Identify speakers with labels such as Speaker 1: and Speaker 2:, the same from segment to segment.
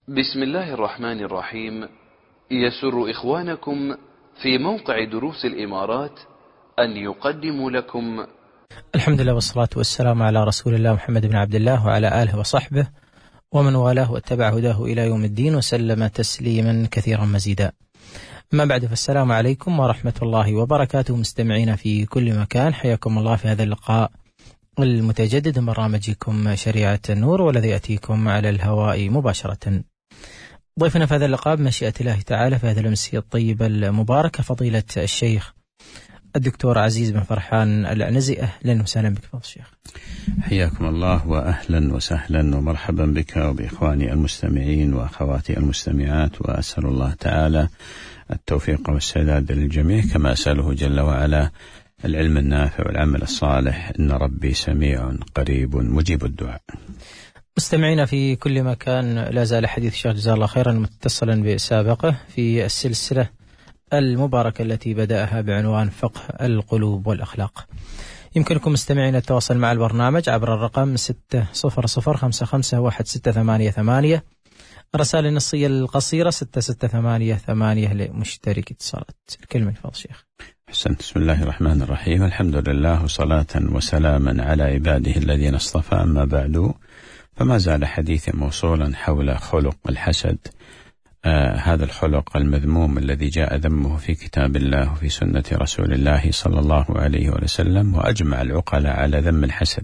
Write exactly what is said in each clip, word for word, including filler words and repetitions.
Speaker 1: بسم الله الرحمن الرحيم. يسر إخوانكم في موقع دروس الإمارات أن يقدموا لكم
Speaker 2: الحمد لله والصلاة والسلام على رسول الله محمد بن عبد الله وعلى آله وصحبه ومن والاه واتبع هداه إلى يوم الدين وسلم تسليما كثيرا مزيدا. ما بعد، فالسلام عليكم ورحمة الله وبركاته. مستمعين في كل مكان، حياكم الله في هذا اللقاء المتجدد من برنامجكم شريعة النور، والذي يأتيكم على الهواء مباشرة. ضيفنا في هذا اللقاء بمشيئة الله تعالى في هذه الأمسية الطيبة المباركة فضيلة الشيخ الدكتور عزيز بن فرحان العنزي. أهلا وسهلا بك فضل الشيخ.
Speaker 3: حياكم الله وأهلا وسهلا ومرحبا بك وبإخواني المستمعين وأخواتي المستمعات، وأسأل الله تعالى التوفيق والسداد للجميع، كما أسأله جل وعلا العلم النافع والعمل الصالح، إن ربي سميع قريب مجيب الدعاء.
Speaker 2: مستمعين في كل مكان، لا زال حديث الشيخ جزاه الله خيرا متصلا بسابقه في السلسلة المباركة التي بدأها بعنوان فقه القلوب والأخلاق. يمكنكم مستمعين التواصل مع البرنامج عبر الرقم ستة صفر صفر خمسة خمسة واحد ستة ثمانية ثمانية، الرسائل النصية القصيرة ستة ستة ثمانية ثمانية لمشترك اتصالات. الكلمة لفضل الشيخ.
Speaker 3: حسنت. بسم الله الرحمن الرحيم، الحمد لله وصلاة وسلاما على عباده الذين اصطفى، أما بعد، فما زال حديثي موصولا حول خلق الحسد، آه هذا الخلق المذموم الذي جاء ذمه في كتاب الله وفي سنة رسول الله صلى الله عليه وسلم، وأجمع العقلاء على ذم الحسد.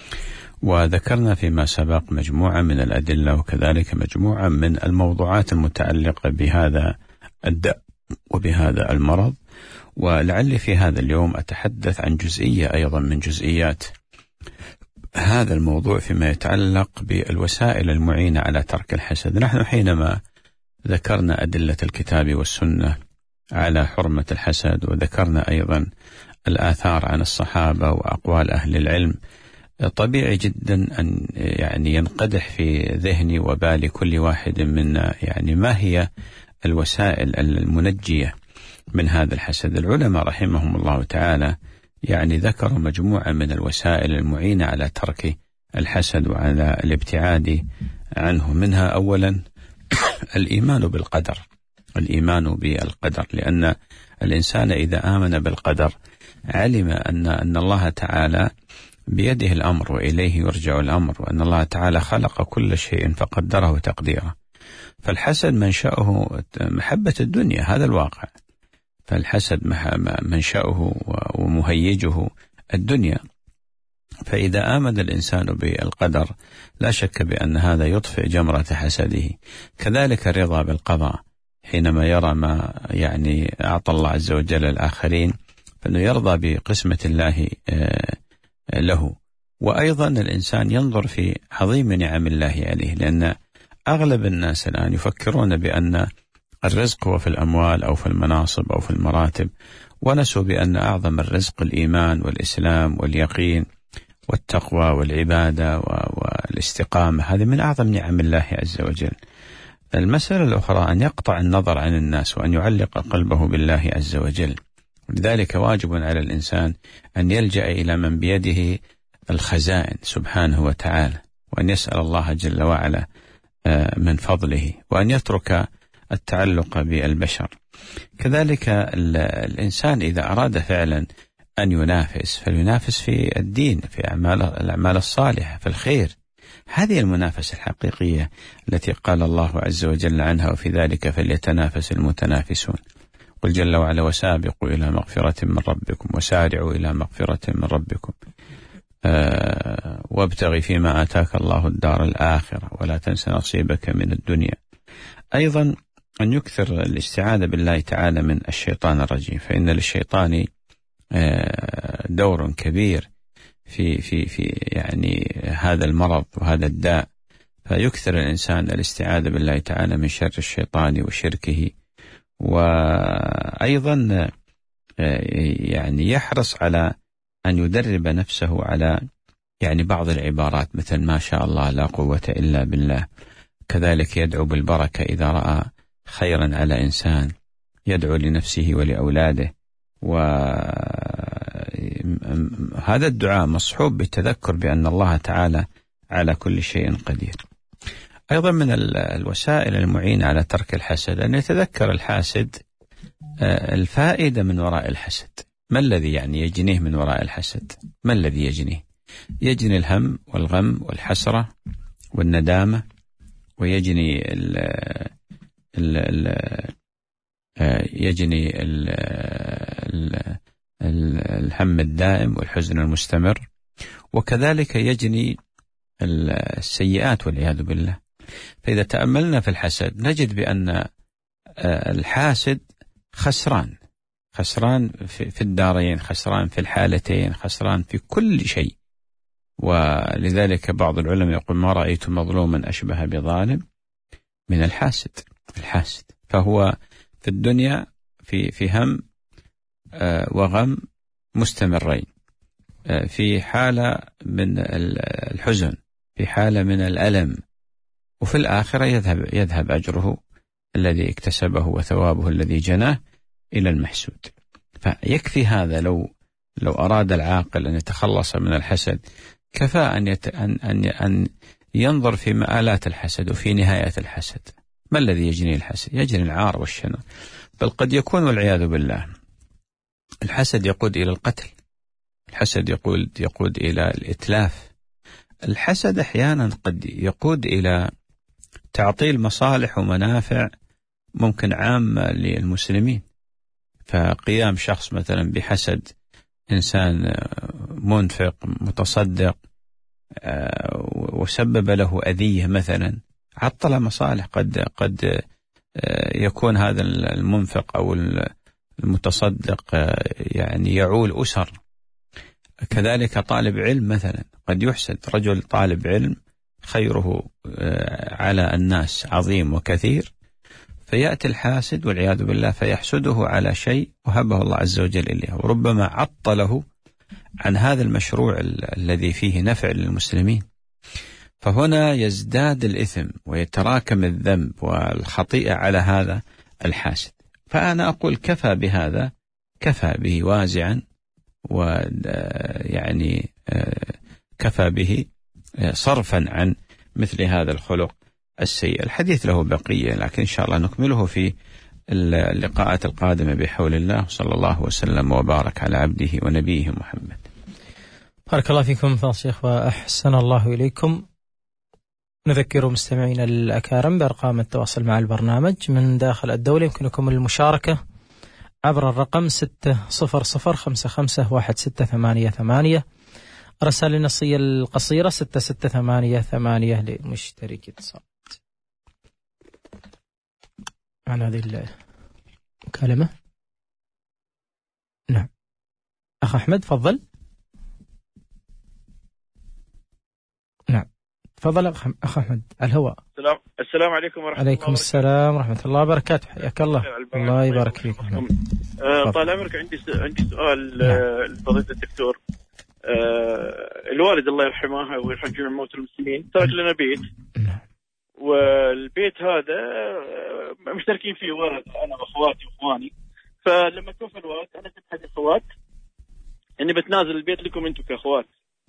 Speaker 3: وذكرنا فيما سبق مجموعة من الأدلة وكذلك مجموعة من الموضوعات المتعلقة بهذا الداء وبهذا المرض، ولعلي في هذا اليوم أتحدث عن جزئية أيضا من جزئيات هذا الموضوع فيما يتعلق بالوسائل المعينة على ترك الحسد. نحن حينما ذكرنا أدلة الكتاب والسنة على حرمة الحسد، وذكرنا أيضا الآثار عن الصحابة وأقوال أهل العلم، طبيعي جدا أن يعني ينقدح في ذهني وبال كل واحد منا يعني ما هي الوسائل المنجية من هذا الحسد. العلماء رحمهم الله تعالى يعني ذكروا مجموعة من الوسائل المعينة على ترك الحسد وعلى الابتعاد عنه. منها أولا الإيمان بالقدر، الإيمان بالقدر، لأن الإنسان إذا آمن بالقدر علم أن أن الله تعالى بيده الأمر وإليه يرجع الأمر، وأن الله تعالى خلق كل شيء فقدره تقديره. فالحسد منشأه محبة الدنيا، هذا الواقع. فالحسد منشأه ومهيجه الدنيا. فإذا آمن الإنسان بالقدر لا شك بأن هذا يطفئ جمرة حسده. كذلك الرضا بالقضاء، حينما يرى ما يعني أعطى الله عز وجل الآخرين فإنه يرضى بقسمة الله له. وأيضا الإنسان ينظر في عظيم نعم الله عليه، لأن أغلب الناس الآن يفكرون بأن الرزق هو في الأموال أو في المناصب أو في المراتب، ونسوا بأن أعظم الرزق الإيمان والإسلام واليقين والتقوى والعبادة والاستقامة. هذه من أعظم نعم الله عز وجل. المسألة الأخرى أن يقطع النظر عن الناس وأن يعلق قلبه بالله عز وجل. لذلك واجب على الإنسان أن يلجأ إلى من بيده الخزائن سبحانه وتعالى، وأن يسأل الله جل وعلا من فضله، وأن يترك التعلق بالبشر. كذلك الإنسان إذا أراد فعلا أن ينافس فلينافس في الدين، في أعمال الأعمال الصالحة، في الخير. هذه المنافسة الحقيقية التي قال الله عز وجل عنها: وفي ذلك فليتنافس المتنافسون. قل جل وعلا: وسابقوا إلى مغفرة من ربكم وسارعوا إلى مغفرة من ربكم آه وابتغي فيما آتاك الله الدار الآخرة ولا تنس نصيبك من الدنيا. أيضا أن يكثر الاستعاذة بالله تعالى من الشيطان الرجيم، فإن للشيطان دور كبير في في في يعني هذا المرض وهذا الداء، فيكثر الإنسان الاستعاذة بالله تعالى من شر الشيطان وشركه. وأيضا يعني يحرص على أن يدرب نفسه على يعني بعض العبارات مثل ما شاء الله لا قوة إلا بالله. كذلك يدعو بالبركة إذا رأى خيرا على إنسان، يدعو لنفسه ولأولاده. وهذا الدعاء مصحوب بالتذكر بأن الله تعالى على كل شيء قدير. أيضا من الوسائل المعينة على ترك الحسد أن يتذكر الحاسد الفائدة من وراء الحسد. ما الذي يعني يجنيه من وراء الحسد؟ ما الذي يجنيه؟ يجني الهم والغم والحسرة والندامة، ويجني ال ال ال يجني ال ال ال الهم الدائم والحزن المستمر، وكذلك يجني السيئات والعياذ بالله. فإذا تأملنا في الحسد نجد بأن الحاسد خسران، خسران في الدارين، خسران في الحالتين، خسران في كل شيء. ولذلك بعض العلماء يقول ما رأيت مظلوما أشبه بظالم من الحاسد. الحاسد فهو في الدنيا في في هم وغم مستمرين، في حالة من الحزن، في حالة من الألم، وفي الآخرة يذهب يذهب أجره الذي اكتسبه وثوابه الذي جناه إلى المحسود. فيكفي هذا، لو لو أراد العاقل أن يتخلص من الحسد كفى أن يت... أن أن أن ينظر في مآلات الحسد وفي نهاية الحسد. ما الذي يجني الحسد؟ يجني العار والشنار، بل قد يكون والعياذ بالله الحسد يقود إلى القتل، الحسد يقود يقود إلى الإتلاف، الحسد أحيانا قد يقود إلى تعطيل مصالح ومنافع ممكن عامة للمسلمين. فقيام شخص مثلا بحسد إنسان منفق متصدق وسبب له أذية مثلا، عطل مصالح، قد قد يكون هذا المنفق أو المتصدق يعني يعول أسر. كذلك طالب علم مثلا قد يحسد، رجل طالب علم خيره على الناس عظيم وكثير، فيأتي الحاسد والعياذ بالله فيحسده على شيء وهبه الله عز وجل إليه، وربما عطله عن هذا المشروع الذي فيه نفع للمسلمين. فهنا يزداد الإثم ويتراكم الذنب والخطيئة على هذا الحاسد. فأنا أقول كفى بهذا، كفى به وازعا، ويعني كفى به صرفا عن مثل هذا الخلق السيء. الحديث له بقية، لكن إن شاء الله نكمله في اللقاءات القادمة بحول الله. صلى الله وسلم وبارك على عبده ونبيه محمد.
Speaker 2: بارك الله فيكم فضل الشيخ وأحسن الله إليكم. نذكر مستمعينا الأكارم بأرقام التواصل مع البرنامج من داخل الدولة. يمكنكم المشاركة عبر الرقم ستة صفر صفر خمسة خمسة واحد ستة ثمانية ثمانية، رسائل النصية القصيرة ستة ستة ثمانية ثمانية لمشترك اتصال. عن هذه المكالمة. نعم أخ أحمد تفضل. نعم تفضل أخ أحمد على الهواء.
Speaker 4: السلام السلام عليكم ورحمة الله وبركاته.
Speaker 2: عليكم السلام ورحمة الله وبركاته، حياك الله. الله يبارك فيك.
Speaker 4: آه طال عمرك، عندي عندي سؤال لفضيلة الدكتور. آه الوالد الله يرحمه ويرحم جميع موتى المسلمين ترك لنا بيت، والبيت هذا مشتركين فيه ولد أنا وأخواتي وأخواني. فلما توفى الوالد أنا كنت حق أخوات إني بتنازل البيت لكم أنتم كأخوات،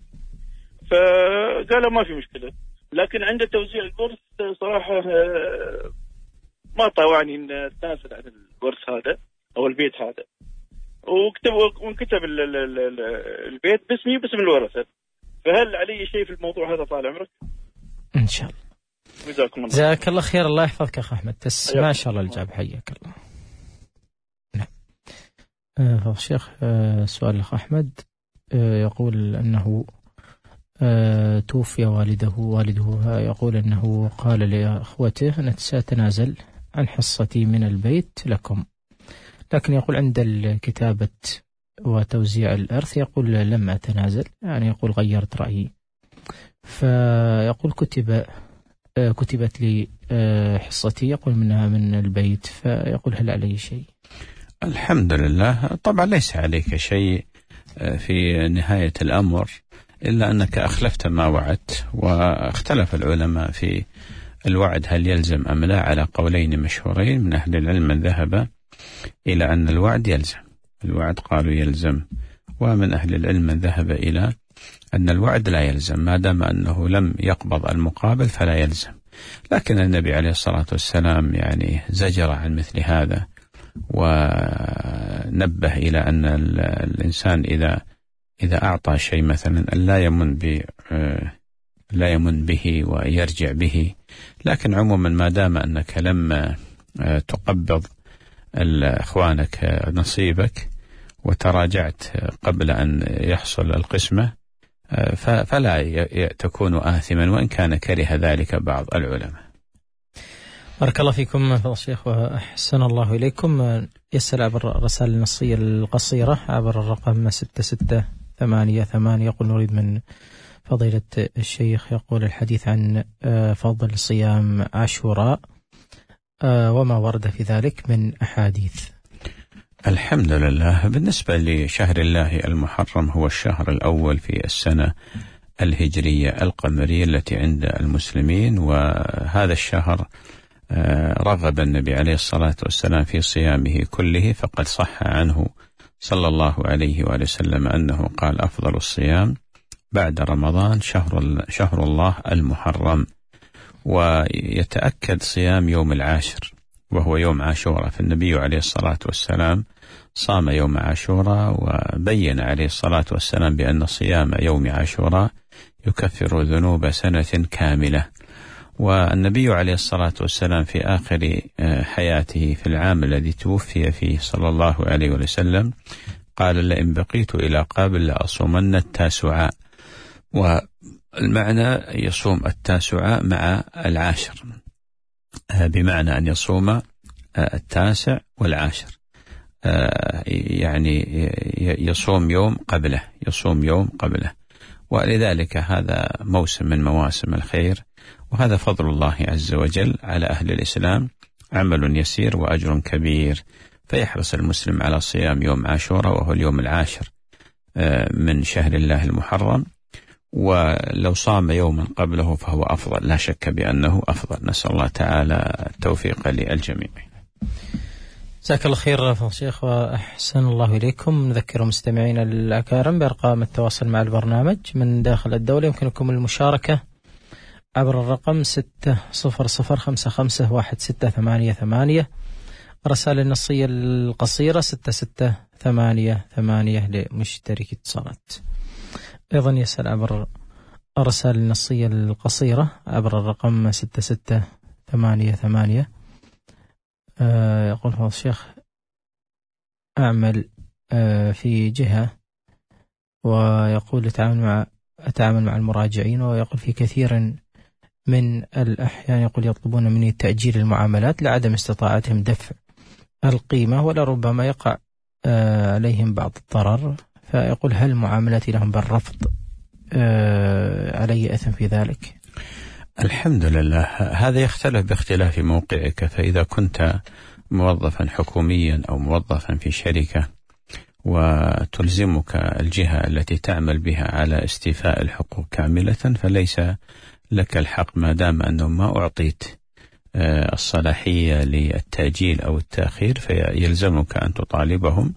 Speaker 4: فقالوا ما في مشكلة، لكن عند توزيع الورث صراحة ما طوعني إن أتنازل عن الورث هذا أو البيت هذا، وكتب وانكتب البيت باسمي باسم الورثة. فهل علي شيء في الموضوع هذا طال عمرك؟
Speaker 2: إن شاء الله.
Speaker 4: جزاكم الله.
Speaker 2: جزاك الله خير. الله يحفظك أخ أحمد. تس ما شاء الله الجاب، حياك الله. نعم. آه الشيخ آه سؤال الأخ أحمد آه يقول أنه آه توفي والده والده يقول أنه قال لأخوته أنا سأتنازل عن حصتي من البيت لكم، لكن يقول عند الكتابة وتوزيع الإرث يقول لم أتنازل، يعني يقول غيرت رأيي. فيقول كتب كتبت لي حصتي يقول منها من البيت، فيقول هل علي شيء؟
Speaker 3: الحمد لله. طبعا ليس عليك شيء في نهاية الأمر، إلا أنك أخلفت ما وعدت. واختلف العلماء في الوعد هل يلزم أم لا على قولين مشهورين. من أهل العلم من ذهب إلى أن الوعد يلزم، الوعد قالوا يلزم، ومن أهل العلم من ذهب إلى أن الوعد لا يلزم، ما دام أنه لم يقبض المقابل فلا يلزم. لكن النبي عليه الصلاة والسلام يعني زجر عن مثل هذا، ونبه إلى أن الإنسان إذا إذا أعطى شيء مثلا أن لا يمن ب لا يمن به ويرجع به، لكن عموما ما دام أنك لما تقبض إخوانك نصيبك وتراجعت قبل أن يحصل القسمة فلا تكون آثما، وإن كان كره ذلك بعض العلماء.
Speaker 2: بارك الله فيكم فضل الشيخ وأحسن الله إليكم. يسأل عبر الرسائل النصية القصيرة عبر الرقم ستة ستة ثمانية ثمانية، يقول نريد من فضيلة الشيخ يقول الحديث عن فضل صيام عاشوراء وما ورد في ذلك من أحاديث.
Speaker 3: الحمد لله. بالنسبة لشهر الله المحرم هو الشهر الأول في السنة الهجرية القمرية التي عند المسلمين، وهذا الشهر رغب النبي عليه الصلاة والسلام في صيامه كله، فقد صح عنه صلى الله عليه وآله وسلم أنه قال أفضل الصيام بعد رمضان شهر, شهر الله المحرم. ويتأكد صيام يوم العاشر وهو يوم عاشوراء، فالنبي عليه الصلاة والسلام صام يوم عاشوراء، وبين عليه الصلاة والسلام بأن صيام يوم عاشوراء يكفر ذنوب سنة كاملة. والنبي عليه الصلاة والسلام في آخر حياته في العام الذي توفي فيه صلى الله عليه وسلم قال لئن بقيت إلى قابل لأصومن التاسعاء، والمعنى يصوم التاسعاء مع العاشر، بمعنى أن يصوم التاسع والعاشر، يعني يصوم يوم قبله يصوم يوم قبله ولذلك هذا موسم من مواسم الخير، وهذا فضل الله عز وجل على أهل الإسلام، عمل يسير وأجر كبير، فيحرص المسلم على صيام يوم عاشوراء وهو اليوم العاشر من شهر الله المحرم، ولو صام يوما قبله فهو أفضل، لا شك بأنه أفضل. نسأل الله تعالى التوفيق للجميع.
Speaker 2: جزاك الله خير فضل الشيخ وأحسن الله إليكم. نذكر مستمعينا الأكارم بأرقام التواصل مع البرنامج من داخل الدولة، يمكنكم المشاركة عبر الرقم ستة صفر صفر خمسة خمسة واحد ستة ثمانية ثمانية، رسائل النصية القصيرة ستة ستة ثمانية ثمانية لمشترك اتصالات. أيضا يسأل عبر الرسائل النصية القصيرة عبر الرقم ستة ستة ثمانية ثمانية. آه يقول فضل الشيخ أعمل آه في جهة، ويقول أتعامل مع أتعامل مع المراجعين، ويقول في كثير من الأحيان يقول يطلبون مني تأجيل المعاملات لعدم استطاعتهم دفع القيمة، ولربما يقع آه عليهم بعض الضرر، فيقول هل معاملتي لهم بالرفض آه علي أثم في ذلك؟
Speaker 3: الحمد لله. هذا يختلف باختلاف موقعك، فإذا كنت موظفا حكوميا أو موظفا في شركة وتلزمك الجهة التي تعمل بها على استيفاء الحقوق كاملة، فليس لك الحق ما دام أنه ما أعطيت الصلاحية للتأجيل أو التأخير، فيلزمك أن تطالبهم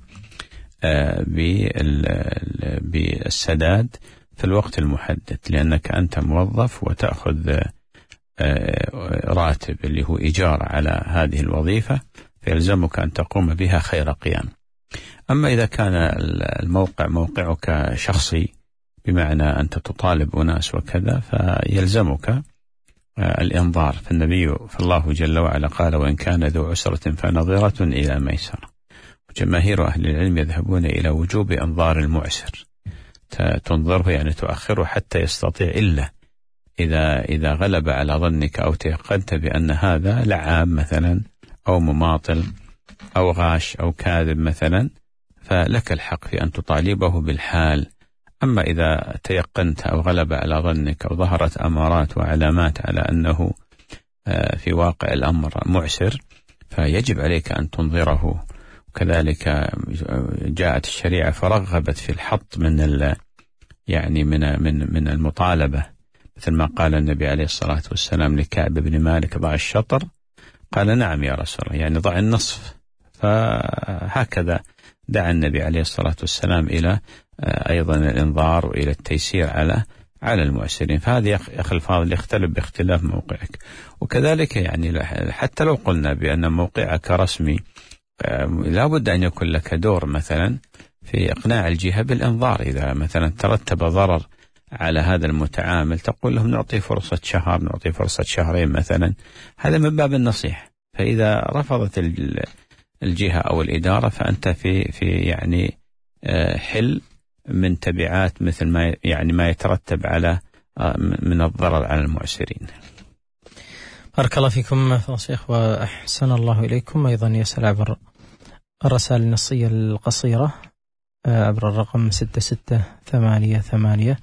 Speaker 3: بالسداد في الوقت المحدد، لأنك أنت موظف وتأخذ راتب اللي هو إيجار على هذه الوظيفة، فيلزمك أن تقوم بها خير قيام. أما إذا كان الموقع موقعك شخصي بمعنى أنت تطالب أناس وكذا، فيلزمك الإنظار، فالنبي فالله جل وعلا قال وإن كان ذو عسرة فنظرة إلى ميسرة، وجماهير أهل العلم يذهبون إلى وجوب إنظار المعسر، تنظره يعني تؤخره حتى يستطيع، إلا إذا إذا غلب على ظنك أو تيقنت بأن هذا لعاب مثلا أو مماطل أو غاش أو كاذب مثلا، فلك الحق في أن تطالبه بالحال. أما إذا تيقنت أو غلب على ظنك أو ظهرت أمارات وعلامات على أنه في واقع الأمر معسر، فيجب عليك أن تنظره. وكذلك جاءت الشريعة فرغبت في الحط من ال يعني من من من المطالبة، مثل ما قال النبي عليه الصلاة والسلام لكعب بن مالك ضع الشطر، قال نعم يا رسول الله، يعني ضع النصف. فهكذا دعا النبي عليه الصلاة والسلام إلى أيضا الإنظار وإلى التيسير على على المعسرين. فهذا يا أخي الفاضل يختلف باختلاف موقعك. وكذلك يعني حتى لو قلنا بأن موقعك رسمي لا بد أن يكون لك دور مثلا في إقناع الجهة بالإنظار. إذا مثلا ترتب ضرر على هذا المتعامل تقول لهم نعطيه فرصة شهر، نعطيه فرصة شهرين مثلا، هذا من باب النصيحة. فإذا رفضت الجهة أو الإدارة فأنت في في يعني حل من تبعات مثل ما يعني ما يترتب على من الضرر على المعسرين.
Speaker 2: بارك الله فيكم فضيلة الشيخ وأحسن الله إليكم. أيضا يسأل عبر الرسائل النصية القصيرة عبر الرقم ستة ستة ثمانية ثمانية،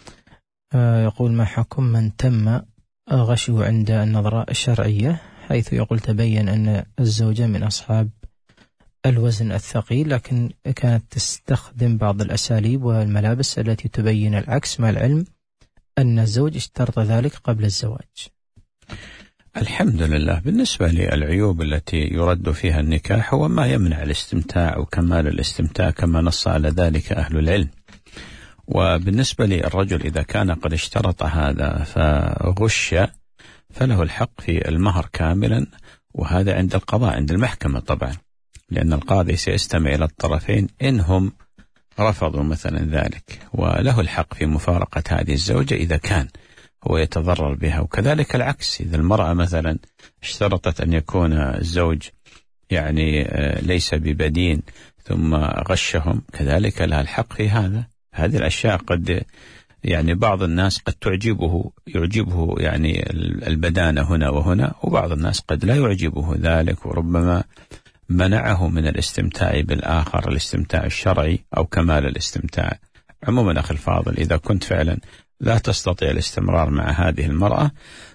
Speaker 2: يقول: ما حكم من تم غشه عند النظرة الشرعية، حيث يقول تبين أن الزوجة من أصحاب الوزن الثقيل، لكن كانت تستخدم بعض الأساليب والملابس التي تبين العكس، مع العلم أن الزوج اشترط ذلك قبل الزواج.
Speaker 3: الحمد لله. بالنسبة للعيوب التي يرد فيها النكاح هو ما يمنع الاستمتاع وكمال الاستمتاع كما نص على ذلك أهل العلم. وبالنسبة للرجل إذا كان قد اشترط هذا فغش فله الحق في المهر كاملا، وهذا عند القضاء عند المحكمة طبعا، لأن القاضي سيستمع إلى الطرفين إنهم رفضوا مثلا ذلك، وله الحق في مفارقة هذه الزوجة إذا كان هو يتضرر بها. وكذلك العكس، إذا المرأة مثلا اشترطت أن يكون الزوج يعني ليس ببدين ثم غشهم، كذلك لها الحق في هذا. هذه الأشياء قد يعني بعض الناس قد تعجبه يعجبه يعني البدانة هنا وهنا، وبعض الناس قد لا يعجبه ذلك، وربما منعه من الاستمتاع بالآخر، الاستمتاع الشرعي أو كمال الاستمتاع. عموما أخي الفاضل، إذا كنت فعلا لا تستطيع الاستمرار مع هذه المرأة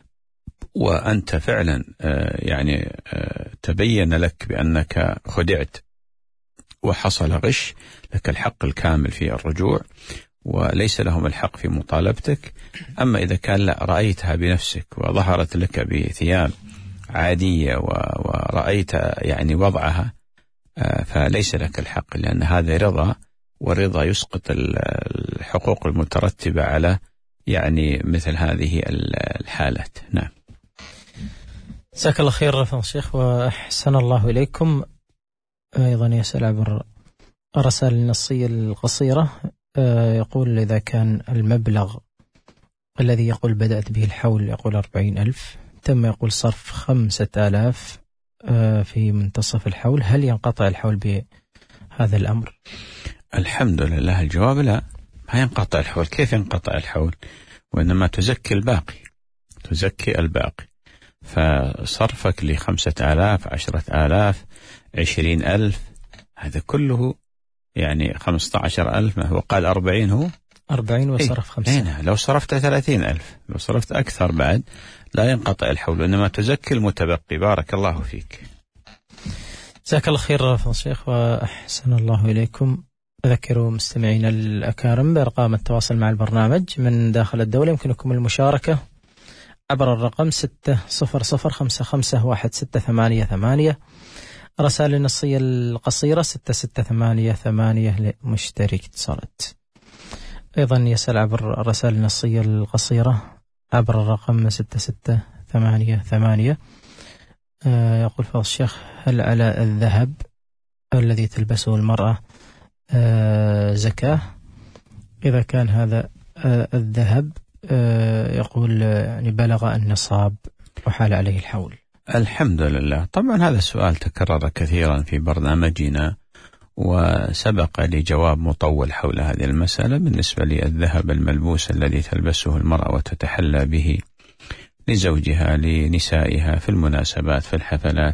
Speaker 3: وأنت فعلا يعني تبين لك بأنك خدعت وحصل غش، لك الحق الكامل في الرجوع وليس لهم الحق في مطالبتك. أما إذا كان لا رأيتها بنفسك وظهرت لك بثياب عادية ورأيت يعني وضعها فليس لك الحق، لأن هذا رضا، والرضا يسقط الحقوق المترتبة على يعني مثل هذه الحالات. نعم.
Speaker 2: جزاك الله خير فضيلة الشيخ وأحسن الله إليكم. أيضا يسأل عبر الرسائل النصية القصيرة، يقول: إذا كان المبلغ الذي يقول بدأت به الحول يقول أربعين ألف، تم يقول صرف خمسة آلاف في منتصف الحول، هل ينقطع الحول بهذا الأمر؟
Speaker 3: الحمد لله. الجواب لا، ما ينقطع الحول. كيف ينقطع الحول؟ وإنما تزكي الباقي، تزكي الباقي. فصرفك لخمسة آلاف، عشرة آلاف، عشرين ألف، هذا كله يعني خمسة عشر ألف، ما هو قال أربعين، هو
Speaker 2: أربعين وصرف خمسة.
Speaker 3: إيه؟ لو صرفت ثلاثين ألف، لو صرفت أكثر بعد لا ينقطع الحول، إنما تزكي المتبقي. بارك الله فيك.
Speaker 2: جزاك الله خير فضيلة الشيخ وأحسن الله إليكم. أذكروا مستمعين الأكارم بأرقام التواصل مع البرنامج من داخل الدولة، يمكنكم المشاركة عبر الرقم ستة صفر صفر خمسة خمسة واحد ستة ثمانية ثمانية، رسائل النصية القصيرة ستة ستة ثمانية ثمانية لمشترك اتصالات. أيضا يسأل عبر الرسائل النصية القصيرة عبر الرقم ستة ستة ثمانية ثمانية، يقول فضيلة الشيخ: هل على الذهب الذي تلبسه المرأة زكاة إذا كان هذا الذهب يقول يعني بلغ النصاب وحال عليه الحول؟
Speaker 3: الحمد لله. طبعا هذا السؤال تكرر كثيرا في برنامجنا، وسبق لي جواب مطول حول هذه المسألة. بالنسبة للذهب الملبوس الذي تلبسه المرأة وتتحلى به لزوجها لنسائها في المناسبات في الحفلات،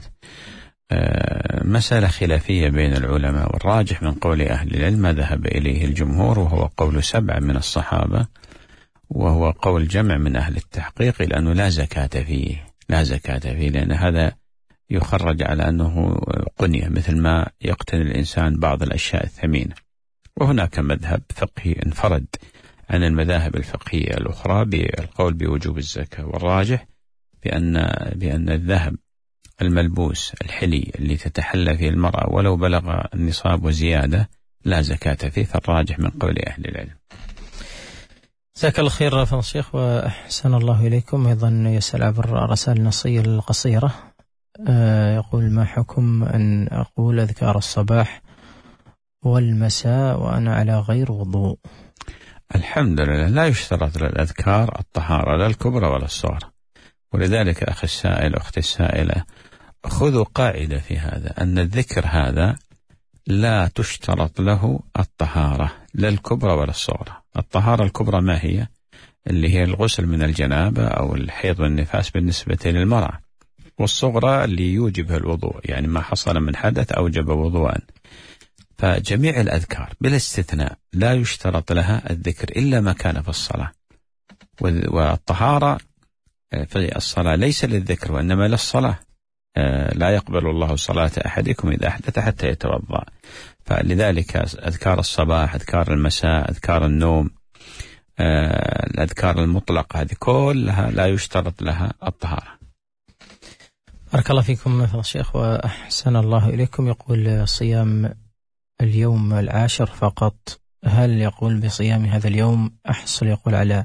Speaker 3: مسألة خلافية بين العلماء، والراجح من قول أهل العلم ما ذهب إليه الجمهور، وهو قول سبعة من الصحابة، وهو قول جمع من أهل التحقيق، لأنه لا زكاة فيه، لا زكاة فيه، لأن هذا يخرج على أنه قنية، مثل ما يقتني الإنسان بعض الأشياء الثمينة. وهناك مذهب فقهي انفرد عن المذاهب الفقهية الأخرى بالقول بوجوب الزكاة، والراجح بأن بأن الذهب الملبوس الحلي اللي تتحلى فيه المرأة ولو بلغ النصاب وزيادة لا زكاة فيه، فالراجح من قول أهل العلم.
Speaker 2: جزاك الله خير فضل الشيخ وأحسن الله إليكم. أيضا يسأل عبر رسائل النصية القصيرة، يقول: ما حكم أن أقول أذكار الصباح والمساء وأنا على غير وضوء؟
Speaker 3: الحمد لله، لا يشترط للأذكار الطهارة لا الكبرى ولا الصغرى، ولذلك أخي السائل أختي السائلة خذوا قاعدة في هذا، أن الذكر هذا لا تشترط له الطهارة لا الكبرى ولا الصغرى. الطهارة الكبرى ما هي؟ اللي هي الغسل من الجنابة أو الحيض والنفاس بالنسبة للمرأة، والصغرى اللي يوجبها الوضوء، يعني ما حصل من حدث أوجب وضوءا. فجميع الأذكار بلا استثناء لا يشترط لها الذكر إلا ما كان في الصلاة، والطهارة في الصلاة ليس للذكر وإنما للصلاة. لا يقبل الله صلاة أحدكم إذا أحدث حتى يتوضأ. فلذلك أذكار الصباح، أذكار المساء، أذكار النوم، الأذكار المطلقة هذه كلها لا يشترط لها الطهارة.
Speaker 2: بارك الله فيكم فضل الشيخ وأحسن الله إليكم. يقول: صيام اليوم العاشر فقط، هل يقول بصيام هذا اليوم أحصل يقول على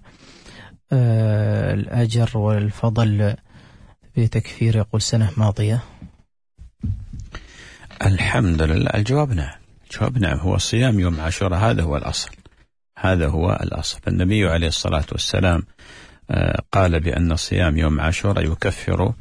Speaker 2: الأجر والفضل بتكفير يقول سنة ماضية؟
Speaker 3: الحمد لله، الجواب نعم. الجواب نعم، هو صيام يوم عاشوراء هذا هو الأصل، هذا هو الأصل. فالنبي عليه الصلاة والسلام قال بأن صيام يوم عاشوراء يكفر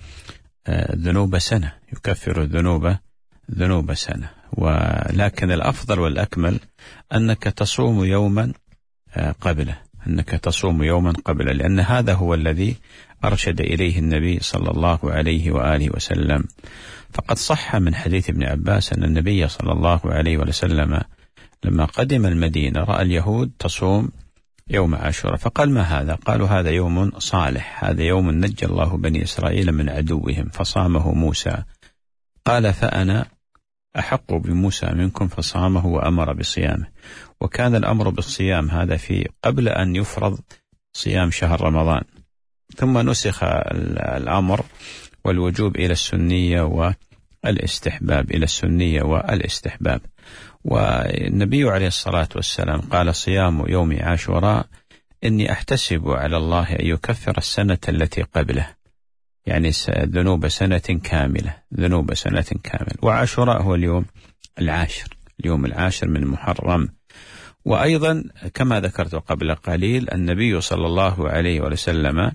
Speaker 3: ذنوب سنة، يكفر الذنوب ذنوب سنة. ولكن الأفضل والأكمل أنك تصوم يوما قبله، أنك تصوم يوما قبله، لأن هذا هو الذي أرشد إليه النبي صلى الله عليه وآله وسلم. فقد صح من حديث ابن عباس أن النبي صلى الله عليه وسلم لما قدم المدينة رأى اليهود تصوم يوم عاشوراء، فقال: ما هذا؟ قالوا: هذا يوم صالح، هذا يوم نجى الله بني إسرائيل من عدوهم فصامه موسى. قال: فأنا أحق بموسى منكم، فصامه وأمر بصيامه. وكان الأمر بالصيام هذا في قبل أن يفرض صيام شهر رمضان، ثم نسخ الأمر والوجوب إلى السنية والاستحباب، إلى السنية والاستحباب. والنبي عليه الصلاة والسلام قال: صيام يوم عاشوراء إني أحتسب على الله أن يكفر السنة التي قبله، يعني ذنوب سنة كاملة، ذنوب سنة كاملة. وعاشوراء هو اليوم العاشر، اليوم العاشر من محرم. وأيضا كما ذكرت قبل قليل النبي صلى الله عليه وسلم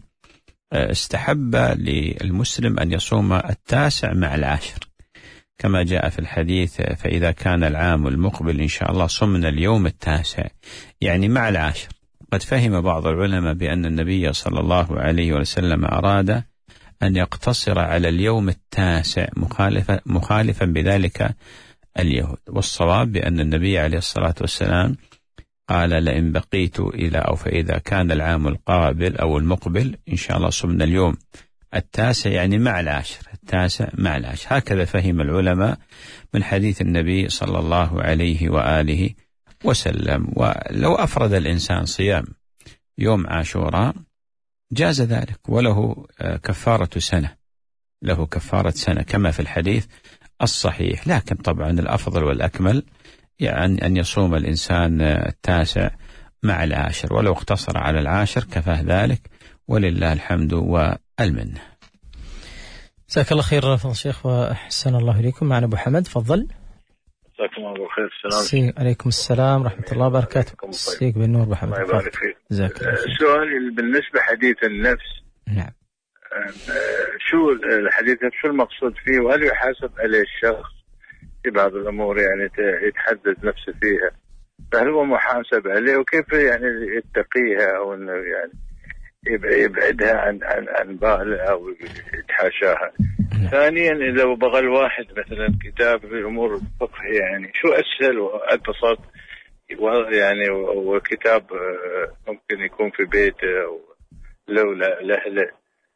Speaker 3: استحب للمسلم أن يصوم التاسع مع العاشر، كما جاء في الحديث: فإذا كان العام المقبل إن شاء الله صمنا اليوم التاسع، يعني مع العاشر. قد فهم بعض العلماء بأن النبي صلى الله عليه وسلم أراد أن يقتصر على اليوم التاسع مخالفا, مخالفا بذلك اليهود. والصواب بأن النبي عليه الصلاة والسلام قال: لئن بقيت إلى أو فإذا كان العام القابل أو المقبل إن شاء الله صمنا اليوم التاسع، يعني مع العاشر، التاسع مع العاشر. هكذا فهم العلماء من حديث النبي صلى الله عليه وآله وسلم. ولو أفرد الإنسان صيام يوم عاشوراء جاز ذلك، وله كفارة سنة، له كفارة سنة كما في الحديث الصحيح. لكن طبعا الأفضل والأكمل يعني أن يصوم الإنسان التاسع مع العاشر، ولو اقتصر على العاشر كفاه ذلك، ولله الحمد والمنة.
Speaker 2: جزاك الله خير فضل الشيخ وأحسن الله إليكم. معنا أبو حمد، تفضل.
Speaker 5: جزاكم الله بالخير. السلام
Speaker 2: عليكم. السلام ورحمة الله وبركاته. سيك بالنور أبو حمد.
Speaker 5: الله يبارك فيك.
Speaker 2: جزاك الله خير.
Speaker 5: سؤالي بالنسبة حديث النفس.
Speaker 2: نعم.
Speaker 5: شو الحديث شو المقصود فيه، وهل يحاسب عليه الشخص في بعض الأمور يعني يتحدد نفسه فيها، فهل هو محاسب عليه، وكيف يعني يتقيها أو إنه يعني يبعدها عن عن عن باله أو يتحاشاها؟ ثانيا، إذا بغى الواحد مثلا كتاب في أمور الفقه يعني شو أسهل وأبسط يعني، وكتاب ممكن يكون في بيته لو لأهله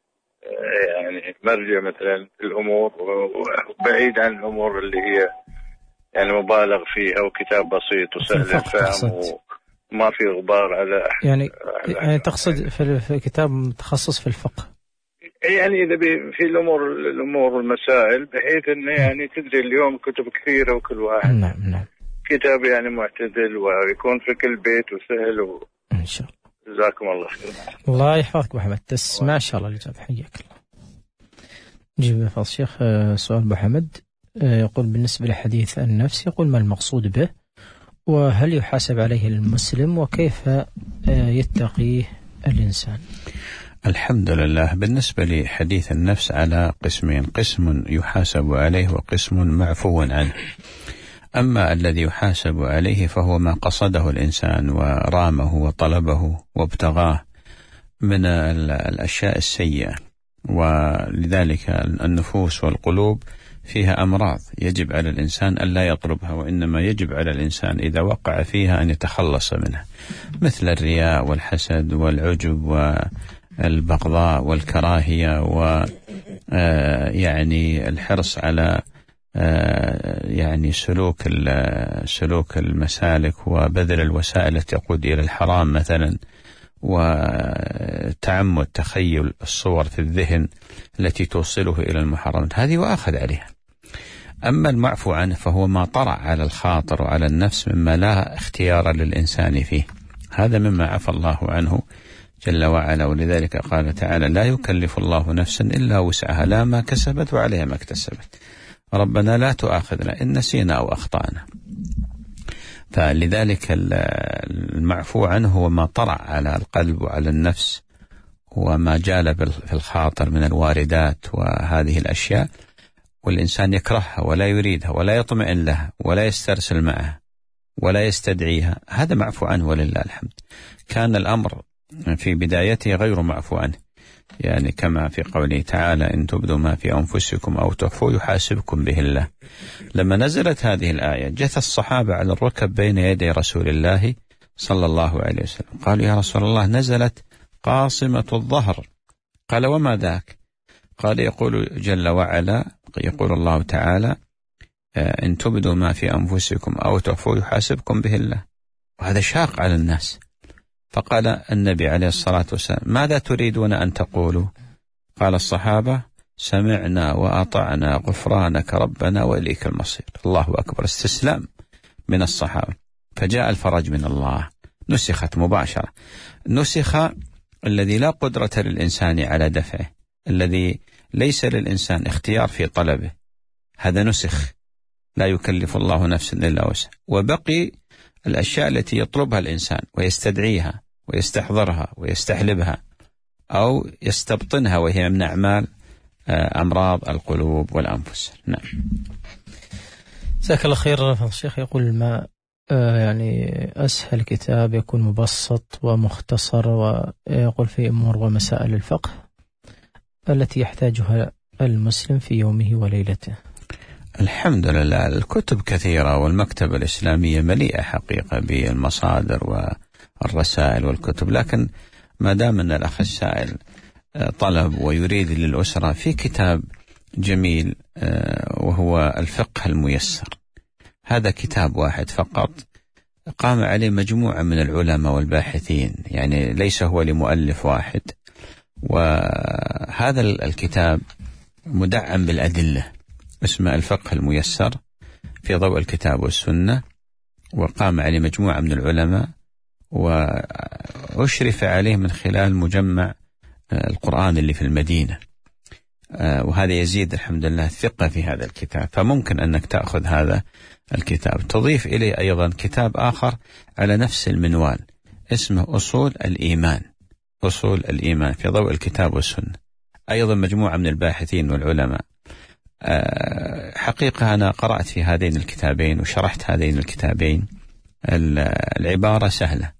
Speaker 5: يعني مرجع مثلا الأمور وبعيد عن الأمور اللي هي يعني مبالغ فيها، وكتاب بسيط وسهل الفهم وما في غبار على
Speaker 2: يعني يعني تقصد في كتاب متخصص في الفقه
Speaker 5: يعني إذا في الأمور الأمور والمسائل، بحيث إنه يعني تدري اليوم كتب كثيرة وكل واحد
Speaker 2: نعم نعم
Speaker 5: كتاب يعني معتدل ويكون في كل بيت وسهل و...
Speaker 2: إن شاء الله.
Speaker 5: جزاكم الله خير.
Speaker 2: الله يحفظك محمد. تسمع إن شاء الله الإجابة. حياك الله. نجيب فضل الشيخ سؤال محمد يقول بالنسبة لحديث النفس، يقول ما المقصود به، وهل يحاسب عليه المسلم، وكيف يتقيه الإنسان؟
Speaker 3: الحمد لله. بالنسبة لحديث النفس على قسمين، قسم يحاسب عليه وقسم معفو عنه. أما الذي يحاسب عليه فهو ما قصده الإنسان ورامه وطلبه وابتغاه من الأشياء السيئة، ولذلك النفوس والقلوب فيها أمراض يجب على الإنسان أن لا يطلبها، وإنما يجب على الإنسان إذا وقع فيها أن يتخلص منها، مثل الرياء والحسد والعجب والبغضاء والكراهية، ويعني الحرص على يعني سلوك سلوك المسالك وبذل الوسائل التي تقود إلى الحرام مثلا، وتعمد تخيل الصور في الذهن التي توصله إلى المحرمات، هذه وآخذ عليها. أما المعفو عنه فهو ما طرأ على الخاطر وعلى النفس مما لا اختيار للإنسان فيه، هذا مما عفى الله عنه جل وعلا. ولذلك قال تعالى لا يكلف الله نفسا إلا وسعها، لا ما كسبت وعليها ما اكتسبت، ربنا لا تؤاخذنا إن نسينا أو أخطأنا. فلذلك المعفو عنه هو ما طرأ على القلب وعلى النفس وما جال في الخاطر من الواردات وهذه الأشياء، والإنسان يكرهها ولا يريدها ولا يطمئن لها ولا يسترسل معها ولا يستدعيها، هذا معفو عنه ولله الحمد. كان الأمر في بدايته غير معفو عنه، يعني كما في قوله تعالى إن تبدوا ما في أنفسكم أو تخفوه يحاسبكم به الله. لما نزلت هذه الآية جث الصحابة على الركب بين يدي رسول الله صلى الله عليه وسلم، قالوا يا رسول الله نزلت قاصمة الظهر. قال وما ذاك؟ قال يقول جل وعلا، يقول الله تعالى إن تبدوا ما في أنفسكم أو تخفوه يحاسبكم به الله، وهذا شاق على الناس. فقال النبي عليه الصلاة والسلام ماذا تريدون أن تقولوا؟ قال الصحابة سمعنا وأطعنا غفرانك ربنا وإليك المصير. الله أكبر، استسلام من الصحابة، فجاء الفرج من الله، نسخت مباشرة، نسخ الذي لا قدرة للإنسان على دفعه، الذي ليس للإنسان اختيار في طلبه، هذا نسخ، لا يكلف الله نفسا إلا وسعها. وبقي الأشياء التي يطلبها الإنسان ويستدعيها ويستحضرها ويستحلبها أو يستبطنها، وهي من أعمال أمراض القلوب والأنفس. نعم.
Speaker 2: جزاك الله خير فضل الشيخ. يقول ما يعني أسهل كتاب يكون مبسط ومختصر، ويقول في أمور ومسائل الفقه التي يحتاجها المسلم في يومه وليلته؟
Speaker 3: الحمد لله، الكتب كثيرة والمكتبة الإسلامية مليئة حقيقة بالمصادر والرسائل والكتب، لكن ما دام أن الأخ السائل طلب ويريد للأسرة، في كتاب جميل وهو الفقه الميسر. هذا كتاب واحد فقط قام عليه مجموعة من العلماء والباحثين، يعني ليس هو لمؤلف واحد، وهذا الكتاب مدعم بالأدلة، اسمه الفقه الميسر في ضوء الكتاب والسنة، وقام عليه مجموعة من العلماء وأشرف عليه من خلال مجمع القرآن اللي في المدينة، وهذا يزيد الحمد لله الثقة في هذا الكتاب. فممكن أنك تأخذ هذا الكتاب، تضيف إليه أيضا كتاب آخر على نفس المنوال اسمه أصول الإيمان، أصول الإيمان في ضوء الكتاب والسنة، أيضا مجموعة من الباحثين والعلماء. حقيقة أنا قرأت في هذين الكتابين وشرحت هذين الكتابين، العبارة سهلة،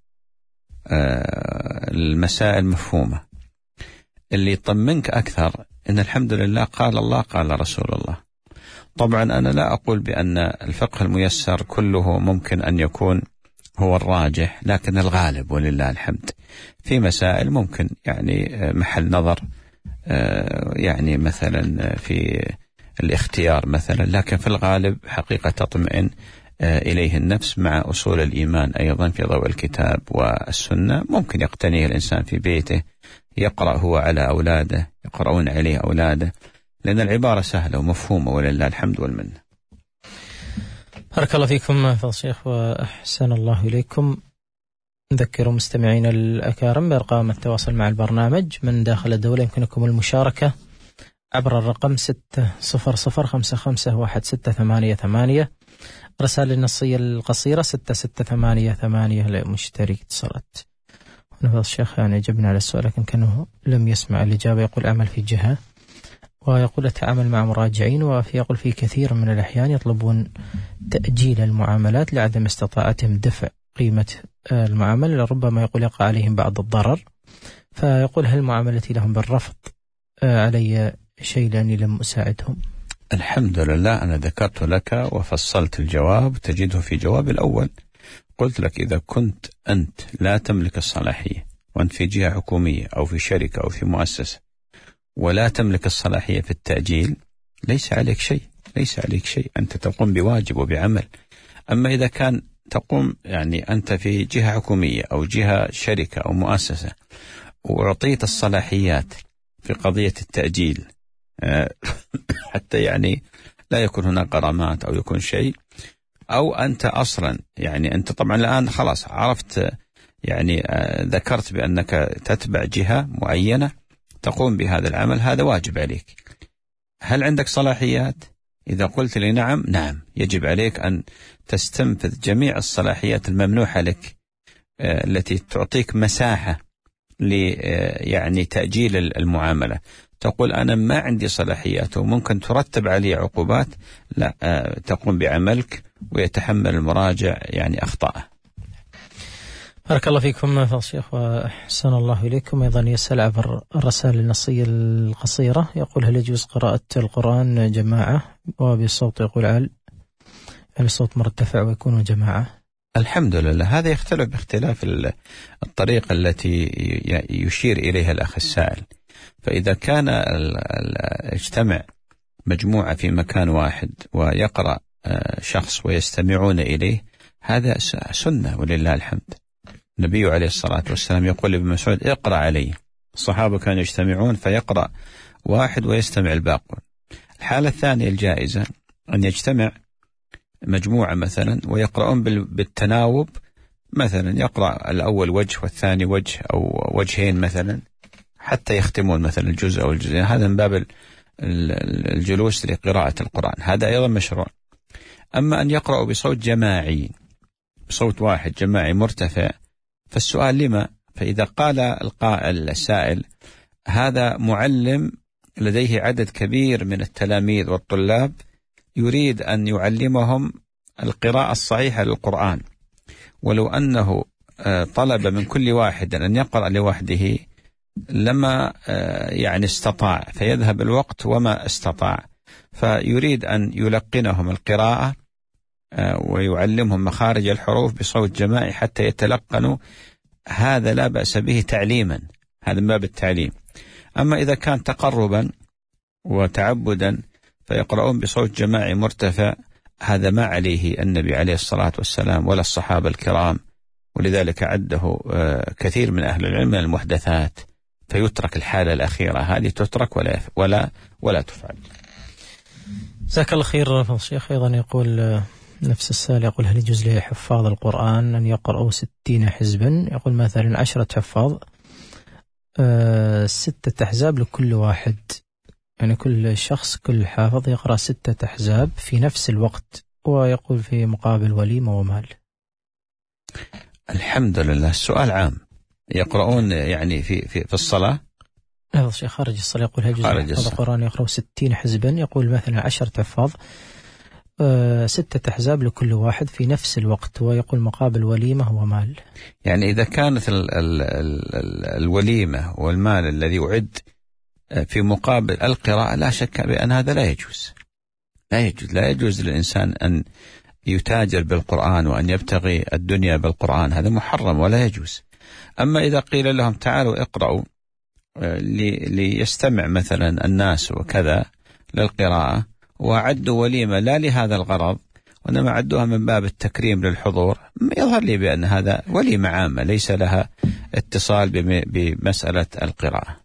Speaker 3: المسائل مفهومة، اللي يطمنك أكثر إن الحمد لله قال الله قال رسول الله. طبعا أنا لا أقول بأن الفقه الميسر كله ممكن أن يكون هو الراجح، لكن الغالب ولله الحمد. في مسائل ممكن يعني محل نظر، يعني مثلا في الاختيار مثلا، لكن في الغالب حقيقة تطمئن إليه النفس مع أصول الإيمان أيضا في ضوء الكتاب والسنة. ممكن يقتنيه الإنسان في بيته، يقرأ هو على أولاده، يقرؤون عليه أولاده، لأن العبارة سهلة ومفهومة ولله الحمد والمنة.
Speaker 2: بارك الله فيكم فضل الشيخ وأحسن الله إليكم. نذكر مستمعين الأكارم بأرقام التواصل مع البرنامج. من داخل الدولة يمكنكم المشاركة عبر الرقم ستة صفر صفر خمسة خمسة واحد ستة ثمانية ثمانية. رسالة النصية القصيرة ستة ستة ثمانية ثمانية لمشترك اتصالات. هنا الشيخ يعني جبنا على السؤال لكن كانه لم يسمع الإجابة. يقول أعمل في جهة ويقول أتعامل مع مراجعين، وفي يقول في كثير من الأحيان يطلبون تأجيل المعاملات لعدم استطاعتهم دفع قيمة المعاملة، ربما يقول يقع عليهم بعض الضرر، فيقول هل معاملتي لهم بالرفض علي شيء لأني لم أساعدهم؟
Speaker 3: الحمد لله أنا ذكرت لك وفصلت الجواب، تجده في جواب الأول. قلت لك إذا كنت أنت لا تملك الصلاحية وأنت في جهة حكومية أو في شركة أو في مؤسسة ولا تملك الصلاحية في التأجيل، ليس عليك شيء، ليس عليك شيء، أنت تقوم بواجب وبعمل. أما إذا كان تقوم يعني أنت في جهة حكومية أو جهة شركة أو مؤسسة وأعطيت الصلاحيات في قضية التأجيل حتى يعني لا يكون هناك غرامات أو يكون شيء، أو أنت أصلا يعني أنت طبعا الآن خلاص عرفت يعني ذكرت بأنك تتبع جهة معينة تقوم بهذا العمل، هذا واجب عليك. هل عندك صلاحيات؟ إذا قلت لي نعم، نعم يجب عليك أن تستنفذ جميع الصلاحيات الممنوحة لك التي تعطيك مساحة ل يعني تأجيل المعاملة. تقول أنا ما عندي صلاحيات وممكن ترتب علي عقوبات، لا، تقوم بعملك ويتحمل المراجع يعني أخطاءه.
Speaker 2: بارك الله فيكم فضل الشيخ وأحسن الله إليكم. أيضا يسأل عبر الرسائل النصية القصيرة، يقول هل يجوز قراءة القرآن جماعة وبصوت يقول عال يعني صوت مرتفع ويكون جماعة؟
Speaker 3: الحمد لله هذا يختلف باختلاف الطريقة التي يشير إليها الأخ السائل. فإذا كان اجتمع مجموعة في مكان واحد ويقرأ شخص ويستمعون إليه، هذا سنة ولله الحمد. النبي عليه الصلاة والسلام يقول لابن مسعود اقرأ علي. الصحابة كانوا يجتمعون فيقرأ واحد ويستمع الباقون. الحالة الثانية الجائزة أن يجتمع مجموعة مثلا ويقرؤون بالتناوب، مثلا يقرأ الأول وجه والثاني وجه أو وجهين مثلا حتى يختمون مثلا الجزء أو الجزئين، هذا من باب الجلوس لقراءة القرآن، هذا أيضا مشروع. أما أن يقرأوا بصوت جماعي، بصوت واحد جماعي مرتفع، فالسؤال لما؟ فإذا قال القائل السائل هذا معلم لديه عدد كبير من التلاميذ والطلاب يريد أن يعلمهم القراءة الصحيحة للقرآن، ولو أنه طلب من كل واحد أن يقرأ لوحده لما يعني استطاع، فيذهب الوقت وما استطاع، فيريد أن يلقنهم القراءة ويعلمهم مخارج الحروف بصوت جماعي حتى يتلقنوا، هذا لا بأس به تعليما، هذا من باب التعليم. أما إذا كان تقربا وتعبدا فيقرؤون بصوت جماعي مرتفع، هذا ما عليه النبي عليه الصلاة والسلام ولا الصحابة الكرام، ولذلك عده كثير من أهل العلم من المحدثات، فيترك الحالة الأخيرة هذه، تترك ولا ولا ولا تفعل.
Speaker 2: جزاك الله خير فضل الشيخ. أيضا يقول نفس السائل، يقول هل يجوز لحفاظ القرآن أن يقرأوا ستين حزبا؟ يقول مثلا عشرة حفاظ أه ستة أحزاب لكل واحد، يعني كل شخص كل حافظ يقرأ ستة أحزاب في نفس الوقت، ويقول في مقابل وليمة ومال.
Speaker 3: الحمد لله. السؤال عام، يقرؤون يعني في في في الصلاة؟
Speaker 2: هذا الشيء خارج الصلاة. يقول هل يجوز لحفاظ القرآن يقرأوا ستين حزبا؟ يقول مثلا عشرة حفاظ أه ستة أحزاب لكل واحد في نفس الوقت، ويقول مقابل وليمة ومال.
Speaker 3: يعني إذا كانت ال ال ال الوليمة والمال الذي يعد في مقابل القراءة، لا شك بأن هذا لا يجوز، لا يجوز لا يجوز للإنسان أن يتاجر بالقرآن وأن يبتغي الدنيا بالقرآن، هذا محرم ولا يجوز. أما إذا قيل لهم تعالوا اقرأوا ليستمع مثلا الناس وكذا للقراءة، وعدوا وليمة لا لهذا الغرض وإنما عدوها من باب التكريم للحضور، يظهر لي بأن هذا وليمة عامة ليس لها اتصال بمسألة القراءة.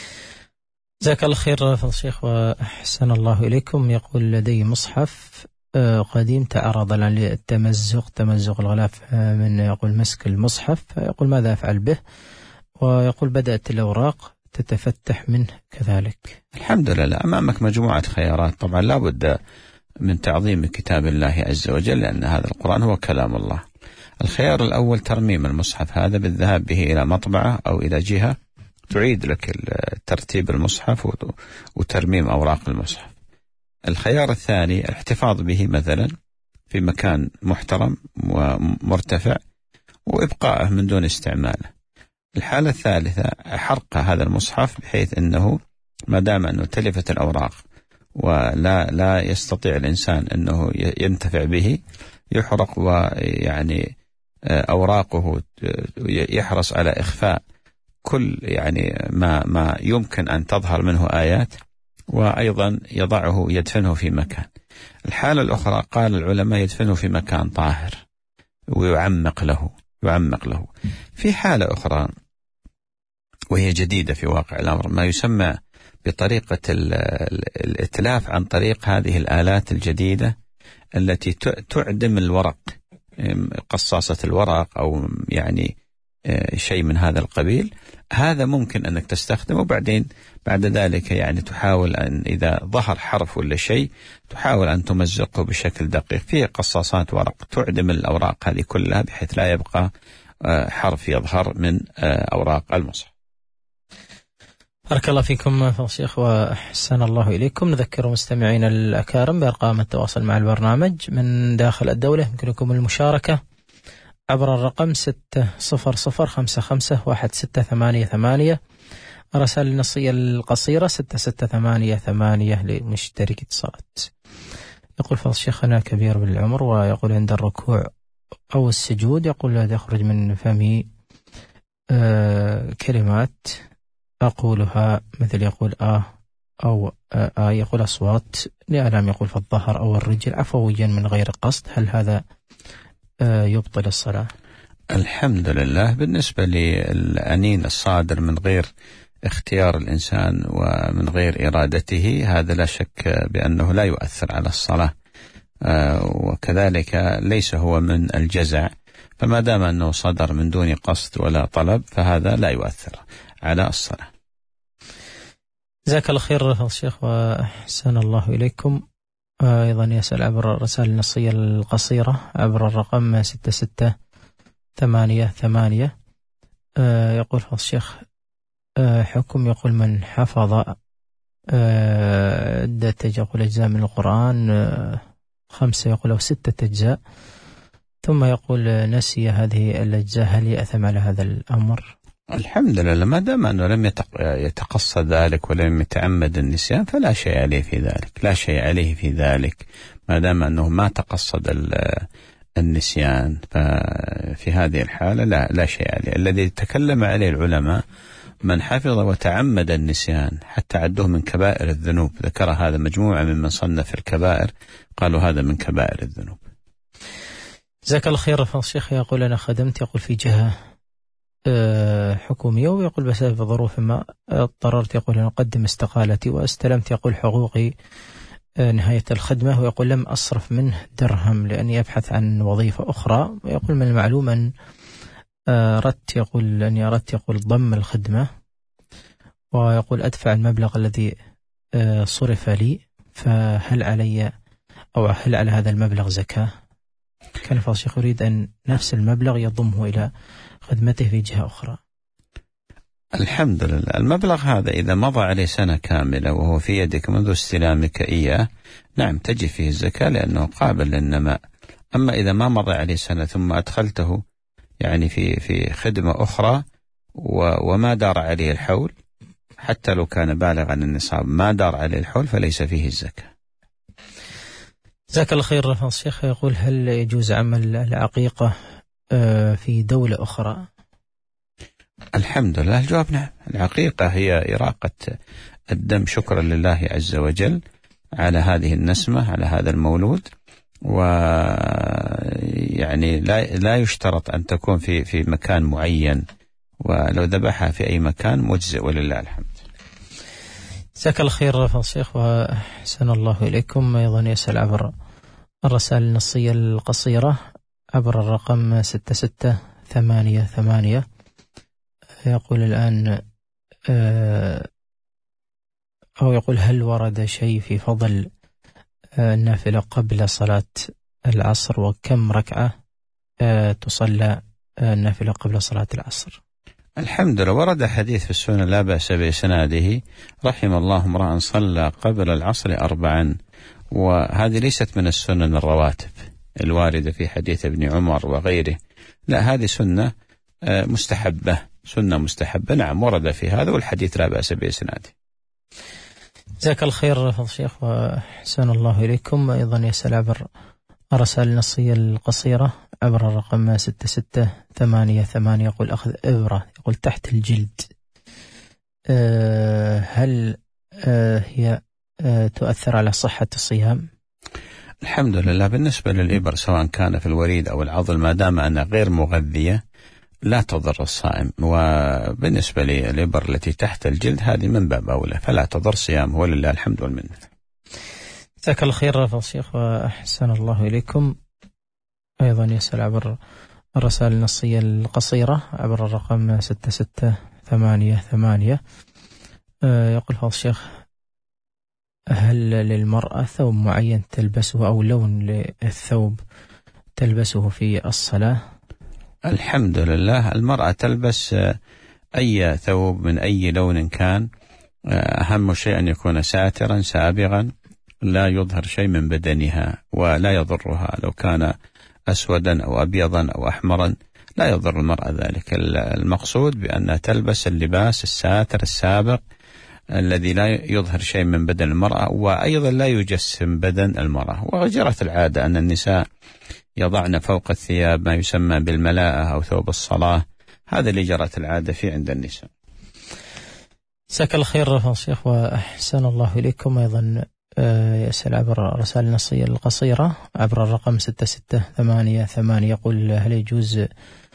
Speaker 2: جزاك الله خير فضل الشيخ وأحسن الله إليكم. يقول لدي مصحف قديم تعرض للتمزق تمزق الغلاف من يقول مسك المصحف، يقول ماذا أفعل به؟ ويقول بدأت الأوراق تتفتح منه كذلك.
Speaker 3: الحمد لله، أمامك مجموعة خيارات. طبعا لا بد من تعظيم كتاب الله عز وجل، لأن هذا القرآن هو كلام الله. الخيار الأول ترميم المصحف هذا بالذهاب به إلى مطبعة أو إلى جهة تعيد لك ترتيب المصحف وترميم أوراق المصحف. الخيار الثاني الاحتفاظ به مثلا في مكان محترم ومرتفع وإبقائه من دون استعماله. الحالة الثالثة حرق هذا المصحف بحيث أنه ما دام أنه تلفت الأوراق ولا لا يستطيع الإنسان أنه ينتفع به يحرق، ويعني أوراقه يحرص على إخفاء كل يعني ما ما يمكن أن تظهر منه آيات، وأيضا يضعه يدفنه في مكان. الحالة الأخرى قال العلماء يدفنه في مكان طاهر ويعمق له يعمق له. في حالة أخرى وهي جديدة في واقع الأمر، ما يسمى بطريقة الإتلاف عن طريق هذه الآلات الجديدة التي تعدم الورق، قصاصة الورق أو يعني شيء من هذا القبيل. هذا ممكن أنك تستخدمه، وبعدين بعد ذلك يعني تحاول أن إذا ظهر حرف ولا شيء تحاول أن تمزقه بشكل دقيق. فيه قصاصات ورق تعدم الأوراق هذه كلها بحيث لا يبقى حرف يظهر من أوراق المصحف.
Speaker 2: بارك الله فيكم فضل الشيخ وأحسن الله إليكم. نذكر مستمعين الأكارم بأرقام التواصل مع البرنامج من داخل الدولة. يمكنكم المشاركة عبر الرقم ستة صفر صفر خمسة خمسة واحد ستة ثمانية ثمانية، رسائل النصية القصيرة ستة ستة ثمانية ثمانية لمشترك اتصالات. يقول فضل الشيخ أنا كبير بالعمر، ويقول عند الركوع أو السجود يقول لا يخرج من فمي آه كلمات أقولها مثل يقول آه أو آه, آه يقول أصوات لألام يقول في الظهر أو الرجل عفويا من غير قصد، هل هذا آه يبطل الصلاة؟
Speaker 3: الحمد لله. بالنسبة للأنين الصادر من غير اختيار الإنسان ومن غير إرادته هذا لا شك بأنه لا يؤثر على الصلاة، آه وكذلك ليس هو من الجزع، فما دام أنه صدر من دون قصد ولا طلب فهذا لا يؤثر على الصلاة.
Speaker 2: جزاك الله خير فضل الشيخ وأحسن الله إليكم. أيضا يسأل عبر الرسائل النصية القصيرة عبر الرقم ستة ستة ثمانية ثمانية، يقول فضل الشيخ حكم يقول من حفظ عدة يقول أجزاء من القرآن خمسة يقول أو ستة أجزاء ثم يقول نسي هذه الأجزاء، هل يأثم على هذا الأمر؟
Speaker 3: الحمد لله، ما دام أنه لم يتقصد ذلك ولم يتعمد النسيان فلا شيء عليه في ذلك، لا شيء عليه في ذلك ما دام أنه ما تقصد النسيان، ففي هذه الحالة لا لا شيء عليه. الذي تكلم عليه العلماء من حفظ وتعمد النسيان حتى عدوه من كبائر الذنوب، ذكر هذا مجموعة ممن صنف الكبائر قالوا هذا من كبائر الذنوب.
Speaker 2: جزاك الله خير فضل الشيخ. يقول أنا خدمت يقول في جهة حكومية، ويقول بسبب ظروف ما اضطررت يقول أن أقدم استقالتي واستلمت يقول حقوقي نهاية الخدمة، ويقول لم أصرف منه درهم لأني أبحث عن وظيفة أخرى، ويقول من المعلوم أن أردت يقول أني أردت يقول ضم الخدمة، ويقول أدفع المبلغ الذي صرف لي، فهل علي أو هل على هذا المبلغ زكاة؟ كان فضل الشيخ يريد أن نفس المبلغ يضمه إلى خدمته في جهة أخرى.
Speaker 3: الحمد لله، المبلغ هذا إذا مضى عليه سنة كاملة وهو في يدك منذ استلامك إياه نعم تجي فيه الزكاة لأنه قابل للنماء. أما إذا ما مضى عليه سنة ثم أدخلته يعني في في خدمة أخرى وما دار عليه الحول، حتى لو كان بالغا النصاب ما دار عليه الحول فليس فيه الزكاة.
Speaker 2: جزاك الله خير فضل الشيخ. يقول هل يجوز عمل العقيقة في دولة أخرى؟
Speaker 3: الحمد لله، الجواب نعم. العقيقة هي إراقة الدم شكرا لله عز وجل على هذه النسمة على هذا المولود، ويعني لا لا يشترط أن تكون في في مكان معين، ولو ذبحها في أي مكان مجزئ ولله الحمد.
Speaker 2: جزاك الله خير فضل الشيخ وأحسن الله إليكم. أيضا يسأل عبر الرسائل النصية القصيرة عبر الرقم ستة ستة ثمانية ثمانية. يقول الآن أو يقول: هل ورد شيء في فضل النافلة قبل صلاة العصر، وكم ركعة تصلى النافلة قبل صلاة العصر؟
Speaker 3: الحمد لله، ورد حديث في السنة لا بأس بإسناده: رحم الله امرأ صلى قبل العصر أربعا. وهذه ليست من السنن الرواتب الواردة في حديث ابن عمر وغيره، لا، هذه سنة مستحبة، سنة مستحبة، نعم، ورد في هذا، والحديث لا بأس بإسناده.
Speaker 2: جزاك الخير فضل الشيخ وأحسن الله إليكم. أيضا يسأل عبر الرسائل النصية القصيرة عبر الرقم ستة ستة ثمانية ثمانية، يقول: أخذ إبرة يقول تحت الجلد، أه هل أه هي أه تؤثر على صحة الصيام؟
Speaker 3: الحمد لله، بالنسبة للإبر سواء كان في الوريد أو العضل ما دام أنها غير مغذية لا تضر الصائم، وبالنسبة للإبر التي تحت الجلد هذه من باب أولى فلا تضر صيامه، ولله الحمد والمنة.
Speaker 2: جزاك الله خير فضل الشيخ وأحسن الله إليكم. أيضا يسأل عبر الرسائل النصية القصيرة عبر الرقم ستة ستة ثمانية ثمانية، يقول فضل الشيخ: هل للمرأة ثوب معين تلبسه أو لون للثوب تلبسه في الصلاة؟
Speaker 3: الحمد لله، المرأة تلبس أي ثوب من أي لون كان، أهم شيء أن يكون ساترا سابغا لا يظهر شيء من بدنها ولا يضرها، لو كان أسودا أو أبيضا أو أحمرا لا يضر المرأة ذلك. المقصود بأن تلبس اللباس الساتر السابق الذي لا يظهر شيء من بدن المرأة، وأيضا لا يجسم بدن المرأة. وجرت العادة أن النساء يضعن فوق الثياب ما يسمى بالملاءة أو ثوب الصلاة، هذا اللي جرت العادة فيه عند النساء.
Speaker 2: جزاك الله خير فضل الشيخ وأحسن الله إليكم. أيضا يسأل عبر الرسائل النصية القصيرة عبر الرقم ستة ستة ثمانية ثمانية، يقول: هل يجوز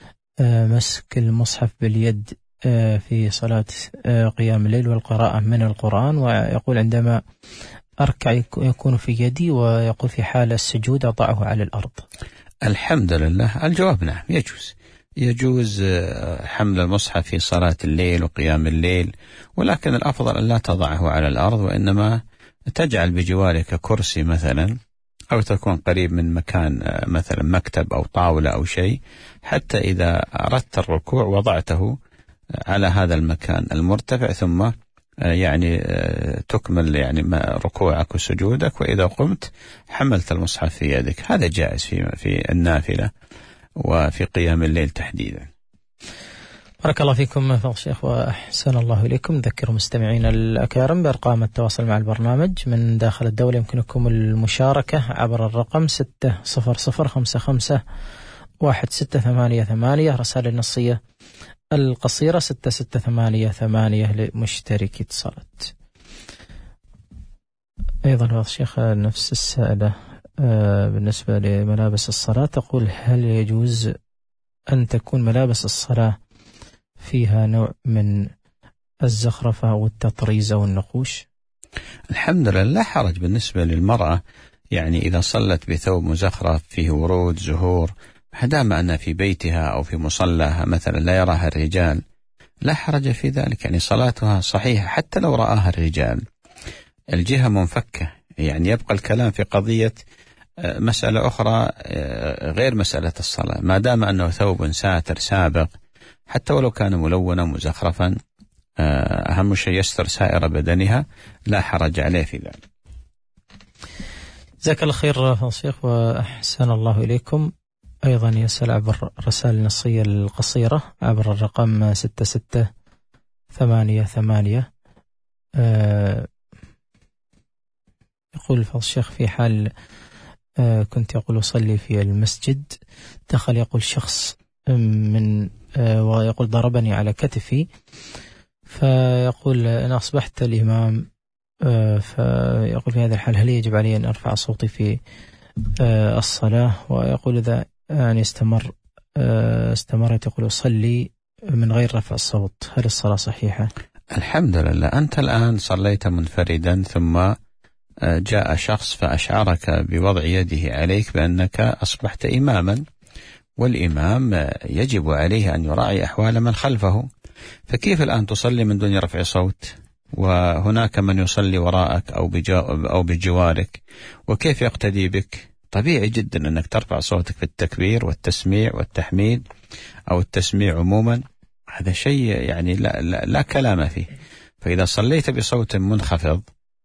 Speaker 2: مسك المصحف باليد في صلاة قيام الليل والقراءة من القرآن؟ ويقول: عندما أركع يكون في يدي، ويقول في حال السجود أضعه على الأرض.
Speaker 3: الحمد لله، الجواب نعم، يجوز يجوز حمل المصحف في صلاة الليل وقيام الليل، ولكن الأفضل أن لا تضعه على الأرض، وإنما تجعل بجوارك كرسي مثلا، أو تكون قريب من مكان مثلا مكتب أو طاولة أو شيء، حتى إذا أردت الركوع وضعته على هذا المكان المرتفع، ثم يعني تكمل يعني ركوعك وسجودك، وإذا قمت حملت المصحف في يدك. هذا جائز في في النافلة وفي قيام الليل تحديدا.
Speaker 2: بارك الله فيكم فضل الشيخ وأحسن الله إليكم. نذكر مستمعينا الأكارم بأرقام التواصل مع البرنامج من داخل الدولة، يمكنكم المشاركة عبر الرقم ستة صفر صفر خمسة خمسة واحد ستة ثمانية ثمانية، رسالة النصية القصيرة ستة ستة ثمانية ثمانية لمشتركي اتصالات. أيضا فضل الشيخ نفس السائلة بالنسبة لملابس الصلاة، تقول: هل يجوز أن تكون ملابس الصلاة فيها نوع من الزخرفة أو التطريز أو النقوش؟
Speaker 3: الحمد لله، لا حرج بالنسبة للمرأة، يعني إذا صلت بثوب مزخرف فيه ورود زهور، دام أنها في بيتها أو في مصلاها مثلا لا يراها الرجال، لا حرج في ذلك، يعني صلاتها صحيحة حتى لو رآها الرجال، الجهة منفكة. يعني يبقى الكلام في قضية مسألة أخرى غير مسألة الصلاة، ما دام أنه ثوب ساتر سابق حتى ولو كان ملونا مزخرفا، أهم شيء يستر سائر بدنها، لا حرج عليه في ذلك.
Speaker 2: جزاك الله خير فضل الشيخ وأحسن الله إليكم. أيضا يسأل عبر الرسائل النصية القصيرة عبر الرقم ستة ستة ثمانية ثمانية، أه يقول فضل الشيخ: في حال أه كنت يقول أصلي في المسجد، دخل يقول شخص من أه ويقول ضربني على كتفي، فيقول أنا أصبحت الإمام، أه فيقول في هذا الحال هل يجب علي أن أرفع صوتي في أه الصلاة؟ ويقول إذا يعني استمر استمرت يقول أصلي من غير رفع الصوت، هل الصلاة صحيحة؟
Speaker 3: الحمد لله، أنت الآن صليت منفردا ثم جاء شخص فأشعرك بوضع يده عليك بأنك أصبحت إماما، والإمام يجب عليه أن يراعي أحوال من خلفه، فكيف الآن تصلي من دون رفع صوت وهناك من يصلي وراءك أو أو بجوارك، وكيف يقتدي بك؟ طبيعي جدا أنك ترفع صوتك في التكبير والتسميع والتحميد أو التسميع عموما، هذا شيء يعني لا, لا, لا كلام فيه. فإذا صليت بصوت منخفض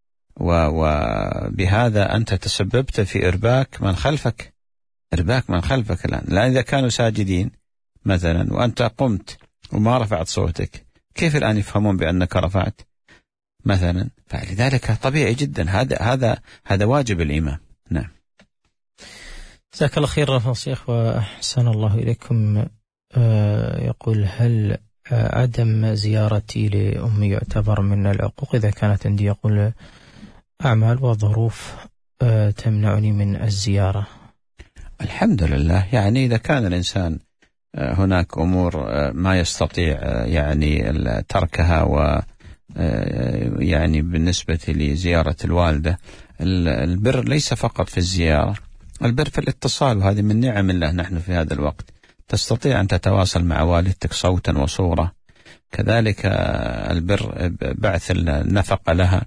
Speaker 3: وبهذا أنت تسببت في إرباك من خلفك، إرباك من خلفك الآن. لا إذا كانوا ساجدين مثلا وأنت قمت وما رفعت صوتك، كيف الآن يفهمون بأنك رفعت مثلا؟ فلذلك طبيعي جدا هذا هذا هذا واجب الإمام. نعم.
Speaker 2: جزاك الله خير يا شيخ وأحسن الله إليكم. آه يقول: هل عدم زيارتي لأمي يعتبر من العقوق إذا كانت عندي يقول أعمال وظروف آه تمنعني من الزيارة؟
Speaker 3: الحمد لله، يعني إذا كان الإنسان هناك أمور ما يستطيع يعني تركها، و يعني بالنسبة لزيارة الوالدة، البر ليس فقط في الزيارة، البر في الاتصال، وهذه من نعم الله نحن في هذا الوقت. تستطيع أن تتواصل مع والدتك صوتا وصورة. كذلك البر بعث النفقة لها،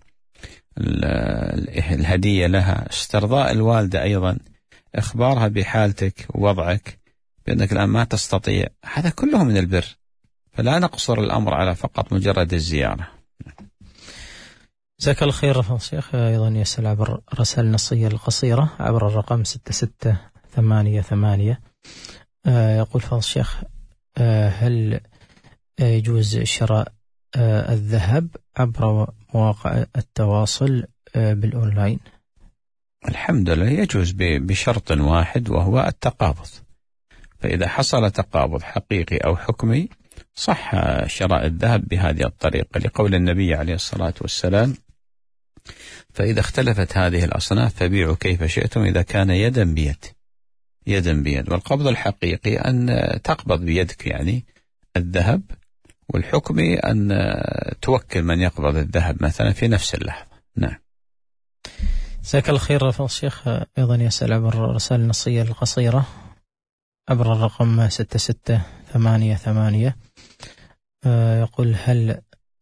Speaker 3: الهدية لها، استرضاء الوالدة أيضا، إخبارها بحالتك ووضعك بأنك الآن ما تستطيع، هذا كله من البر. فلا نقصر الأمر على فقط مجرد الزيارة.
Speaker 2: جزاك الله خير يا شيخ. أيضا يسأل عبر رسائل نصية القصيرة عبر الرقم ستة ستة ثمانية ثمانية. يقول فضل الشيخ: هل يجوز شراء الذهب عبر مواقع التواصل بالأونلاين؟
Speaker 3: الحمد لله يجوز بشرط واحد، وهو التقابض. فإذا حصل تقابض حقيقي أو حكمي صح شراء الذهب بهذه الطريقة، لقول النبي عليه الصلاة والسلام: فإذا اختلفت هذه الأصناف فبيعوا كيف شئتم إذا كان يدا بيد. يدا بيد. والقبض الحقيقي أن تقبض بيدك يعني الذهب، والحكمي أن توكل من يقبض الذهب مثلا في نفس اللحظة. نعم.
Speaker 2: جزاك الله خير فضل الشيخ. أيضا يسأل عبر رسائل النصية القصيرة عبر الرقم ستة ستة ثمانية ثمانية. يقول: هل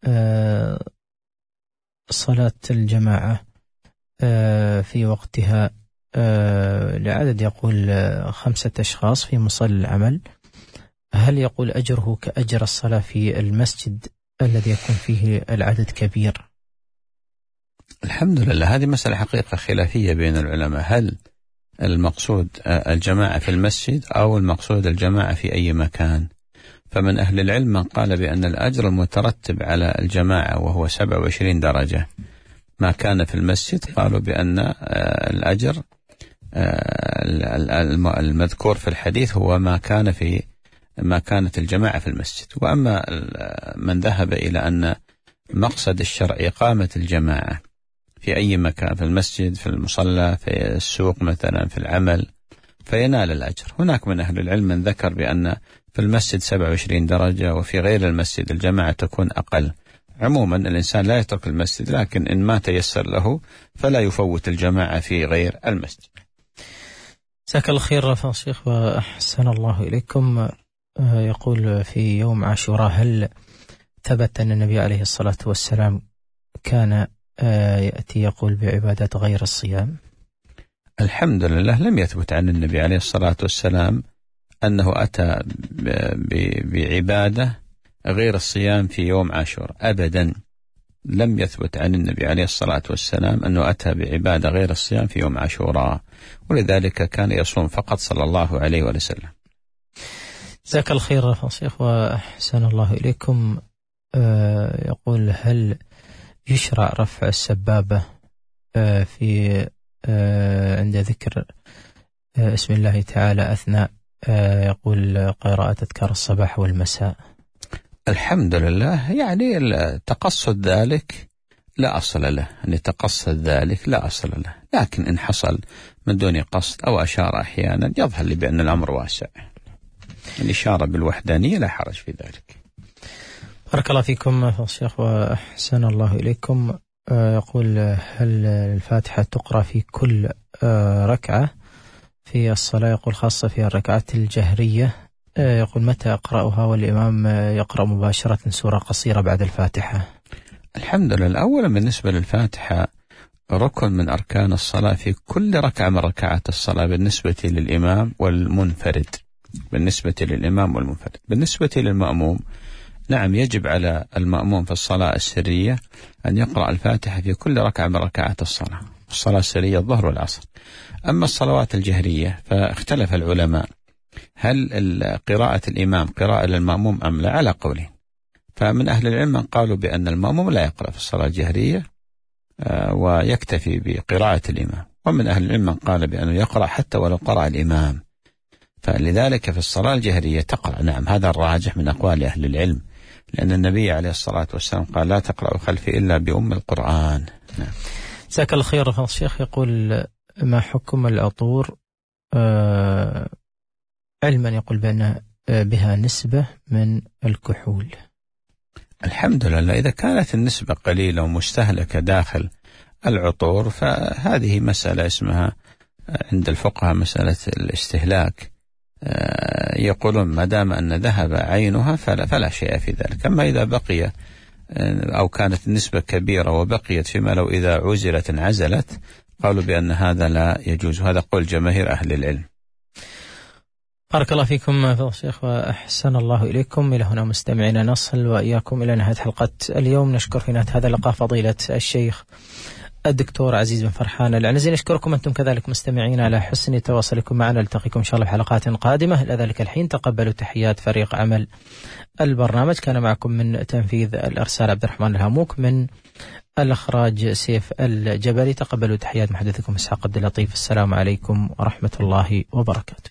Speaker 2: صلاة الجماعة في وقتها لعدد يقول خمسة أشخاص في مصلى العمل، هل يقول أجره كأجر الصلاة في المسجد الذي يكون فيه العدد كبير؟
Speaker 3: الحمد لله، هذه مسألة حقيقة خلافية بين العلماء، هل المقصود الجماعة في المسجد أو المقصود الجماعة في أي مكان؟ فمن أهل العلم من قال بأن الأجر المترتب على الجماعة وهو سبعة وعشرين درجة ما كان في المسجد، قالوا بأن الأجر المذكور في الحديث هو ما كان في ما كانت الجماعة في المسجد. وأما من ذهب إلى أن مقصد الشرع إقامة الجماعة في أي مكان، في المسجد، في المصلى، في السوق مثلا، في العمل، فينال الأجر. هناك من أهل العلم من ذكر بأن في المسجد سبعة وعشرين درجة وفي غير المسجد الجماعة تكون أقل. عموما الإنسان لا يترك المسجد، لكن إن ما تيسر له فلا يفوت الجماعة في غير المسجد.
Speaker 2: جزاك الله خير فضل الشيخ وأحسن الله إليكم. يقول: في يوم عاشوراء هل ثبت أن النبي عليه الصلاة والسلام كان يأتي يقول بعبادات غير الصيام؟
Speaker 3: الحمد لله، لم يثبت عن النبي عليه الصلاة والسلام أنه أتى بعبادة غير الصيام في يوم عاشوراء أبدا. لم يثبت عن النبي عليه الصلاة والسلام أنه أتى بعبادة غير الصيام في يوم عاشوراء، ولذلك كان يصوم فقط صلى الله عليه وسلم.
Speaker 2: جزاك الله خير يا شيخ وأحسن الله إليكم. آه يقول: هل يشرع رفع السبابة آه في آه عند ذكر آه اسم الله تعالى أثناء آه يقول قراءة أذكار الصباح والمساء؟
Speaker 3: الحمد لله، يعني تقصد ذلك لا أصل له، أن يتقصد ذلك لا أصل له، لكن إن حصل من دون قصد أو أشار أحيانا يظهر لي بأن الأمر واسع. الإشارة بالوحدانية لا حرج في ذلك.
Speaker 2: بارك الله فيكم فضل الشيخ وأحسن الله إليكم. يقول هل الفاتحة تقرأ في كل ركعة في الصلاة؟ يقول خاصة في الركعات الجهرية. يقول متى أقرأها والإمام يقرأ مباشرة سورة قصيرة بعد الفاتحة؟
Speaker 3: الحمد لله. أولا بالنسبة للفاتحة ركن من أركان الصلاة في كل ركعة من ركعات الصلاة بالنسبة للإمام والمنفرد. بالنسبة للإمام والمنفرد. بالنسبة للمأموم، نعم يجب على المأموم في الصلاة السرية أن يقرأ الفاتحة في كل ركعة من ركعات الصلاة، الصلاة السرية الظهر والعصر. أما الصلوات الجهرية فاختلف العلماء هل قراءة الإمام قراءة للمأموم أم لا، على قولين. فمن أهل العلم من قالوا بأن المأموم لا يقرأ في الصلاة الجهرية ويكتفي بقراءة الإمام، ومن أهل العلم من قال بأنه يقرأ حتى ولو قرأ الإمام. فلذلك في الصلاة الجهرية تقرأ، نعم هذا الراجح من أقوال أهل العلم، لأن النبي عليه الصلاة والسلام قال لا تقرأ خلفي إلا بأم القرآن. نعم.
Speaker 2: جزاك الله خير. فضل الشيخ يقول ما حكم العطور آه علما يقول بأن بها نسبة من الكحول؟
Speaker 3: الحمد لله، إذا كانت النسبة قليلة ومستهلكة داخل العطور فهذه مسألة اسمها عند الفقهاء مسألة الاستهلاك، يقولون ما دام أن ذهب عينها فلا, فلا شيء في ذلك. أما إذا بقي أو كانت النسبة كبيرة وبقيت فيما لو إذا عزلت انعزلت قالوا بأن هذا لا يجوز، هذا قول جماهير أهل العلم.
Speaker 2: بارك الله فيكم فضل الشيخ وأحسن الله إليكم. إلى هنا مستمعينا نصل وإياكم إلى نهاية حلقة اليوم. نشكر في نهاية هذا اللقاء فضيلة الشيخ الدكتور عزيز بن فرحان العنزي. نشكركم أنتم كذلك مستمعين على حسن تواصلكم معنا. نلتقيكم إن شاء الله في حلقات قادمة. إلى ذلك الحين تقبلوا تحيات فريق عمل البرنامج. كان معكم من تنفيذ الأرسال عبد الرحمن الهاموك، من الإخراج سيف الجبلي. تقبلوا تحيات محدثكم إسحاق عبد اللطيف. السلام عليكم ورحمة الله وبركاته.